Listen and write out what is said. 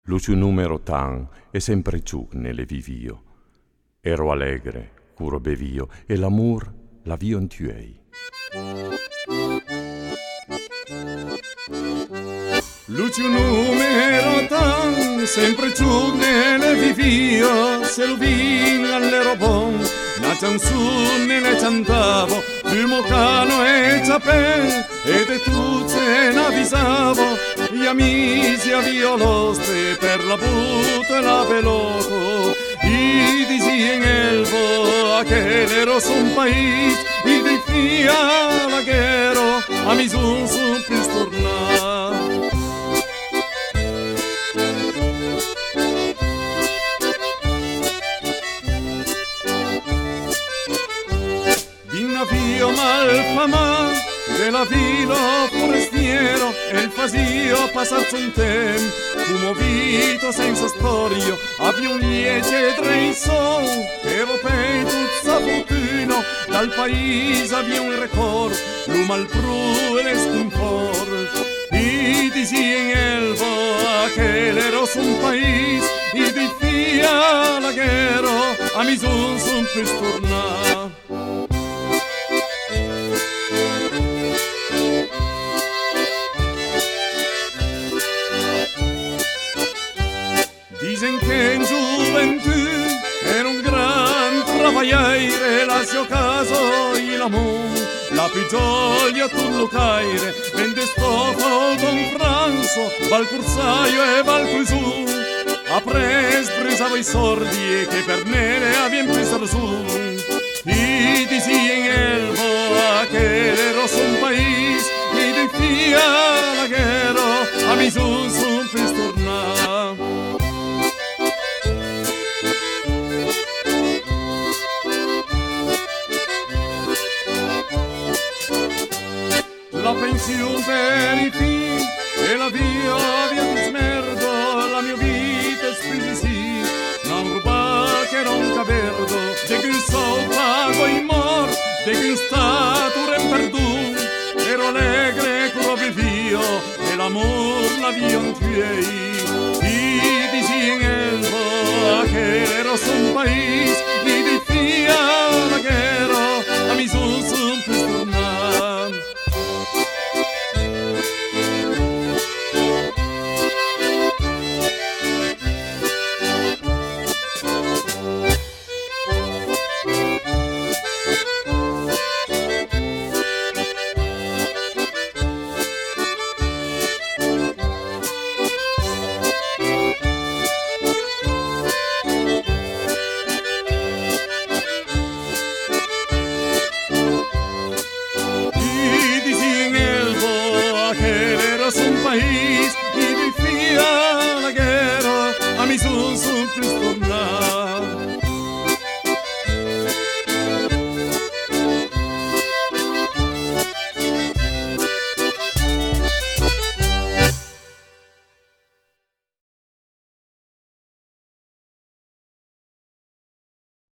Lucio numero tan e sempre giù nelle vivio. Ero allegre, curo bevio, e l'amor l'avio in tuei. Lucio numero tan, sempre giù nelle vivio, se lo vin all'erobon, la canzone le cantavo, fumo cano e ciapè, ed e tu ce n'avvisavo, gli amici a violoste per la butta e la veloco, i disi in elvo, aquel ero son país, i di fia la guerra, a mi sun pistornar. Navio malfamà della vila forestiero e il fasio passarci un tempo fumo vito senza storia abbia un liege dreison europei tutta fortuna dal paese abbia un record l'uma al pru e le sconfor i disi in elva che l'ero son paese i di fia la guerra a mi son pistorna. Dicen che in gioventù era un gran travagliare, la sua casa il amore, la più gioia tu lo caire, vende stofo con pranzo, val cursaio e val cuisù, a presava i sordi che per nere avien preso su, i disi in elvo, che l'ero son país, i di fia la guerra, a mi son pistorna. La pensione per i figli e la via di smerdo, la mia vita spesi sì, non ruba che non caverdo, de che so pago in mor, de che stato remperdù, ero allegre curo vivio, e l'amor la via in tuei, i disi in elvo, che ero son país, i di fia la guerra, a mi son pistornar. Un país y di fia la guerra a mi son pistornar.